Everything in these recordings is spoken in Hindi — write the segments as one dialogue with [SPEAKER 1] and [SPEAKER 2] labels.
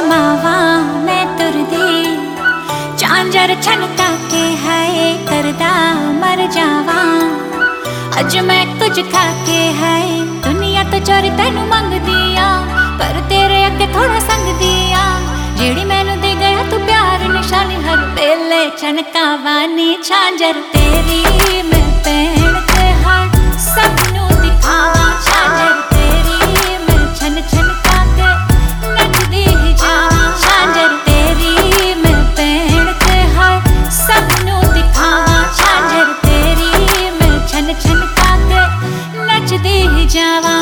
[SPEAKER 1] मावा मैं तुरदी झांझर छनका के है करदा मर जावा। अज मैं कुछ खा के है दुनिया तो चोरी तेनू मंगदिया, पर तेरे अगे थोड़ा संगदिया। जेड़ी मैनू दे गया तू प्यार निशानी हर वेले छनकावानी झांझर तेरी मैं पहन के हार सबनू दिखावा। झांझर तेरी मैं छन छनका के नचदी ही जावा। झांझर तेरी मैं पहन के हार सबनू दिखावा। झांझर तेरी मैं छन छनका के नचदी ही जावा।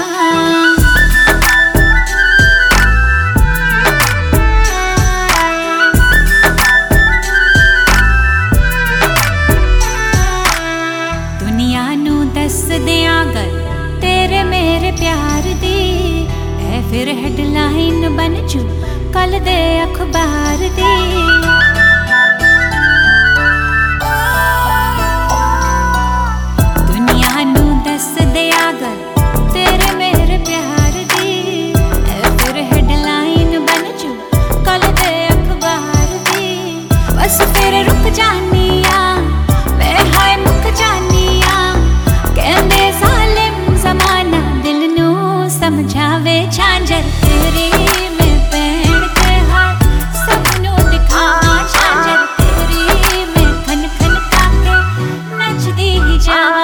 [SPEAKER 1] दस दिया गल तेरे मेरे प्यार दी ऐ फिर हेडलाइन बन जू कल दे अखबार दी। दुनिया नू दस दिया गल तेरे मेरे प्यार दी ऐ फिर हेडलाइन बन जू कल दे अखबार दी। बस फिर रुक जानिया मैं हाय मुक जानिया, कहंदे जालिम ज़माना दिल नू समझावे। झांझर तेरी मैं पहन के हार सबनू दिखावा। झांझर तेरी मैं खन खन के नचदी ही जावा।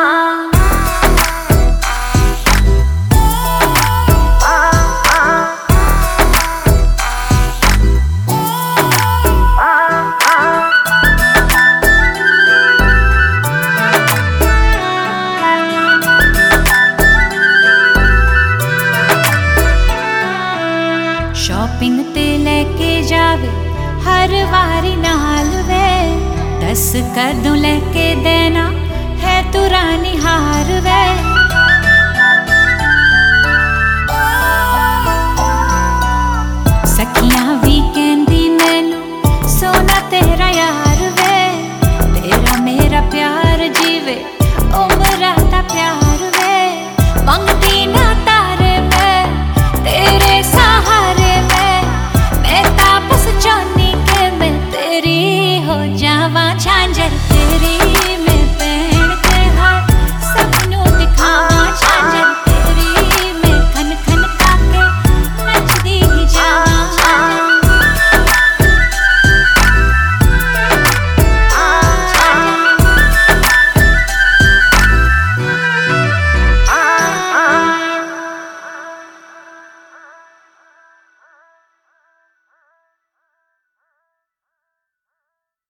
[SPEAKER 1] शॉपिंग ते लेके जावे हर वारी नाल वे, दस कदों लेके देना है तू रानी हार